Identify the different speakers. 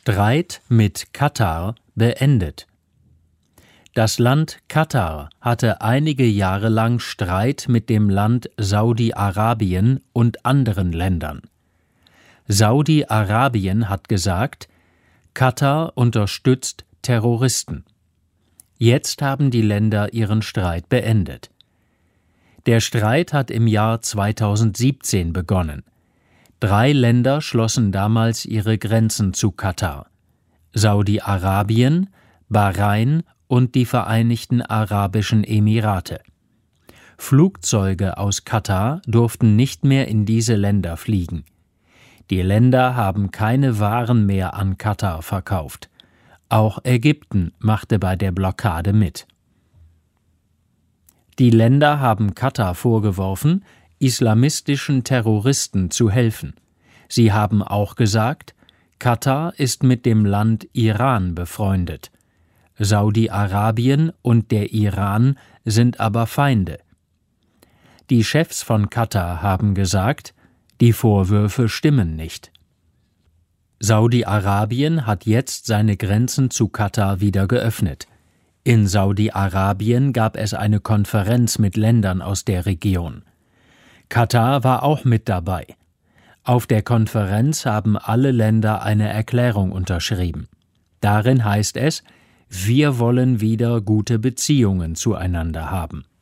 Speaker 1: Streit mit Katar beendet. Das Land Katar hatte einige Jahre lang Streit mit dem Land Saudi-Arabien und anderen Ländern. Saudi-Arabien hat gesagt, Katar unterstützt Terroristen. Jetzt haben die Länder ihren Streit beendet. Der Streit hat im Jahr 2017 begonnen. 3 Länder schlossen damals ihre Grenzen zu Katar: Saudi-Arabien, Bahrain und die Vereinigten Arabischen Emirate. Flugzeuge aus Katar durften nicht mehr in diese Länder fliegen. Die Länder haben keine Waren mehr an Katar verkauft. Auch Ägypten machte bei der Blockade mit. Die Länder haben Katar vorgeworfen, islamistischen Terroristen zu helfen. Sie haben auch gesagt, Katar ist mit dem Land Iran befreundet. Saudi-Arabien und der Iran sind aber Feinde. Die Chefs von Katar haben gesagt, die Vorwürfe stimmen nicht. Saudi-Arabien hat jetzt seine Grenzen zu Katar wieder geöffnet. In Saudi-Arabien gab es eine Konferenz mit Ländern aus der Region. Katar war auch mit dabei. Auf der Konferenz haben alle Länder eine Erklärung unterschrieben. Darin heißt es, wir wollen wieder gute Beziehungen zueinander haben.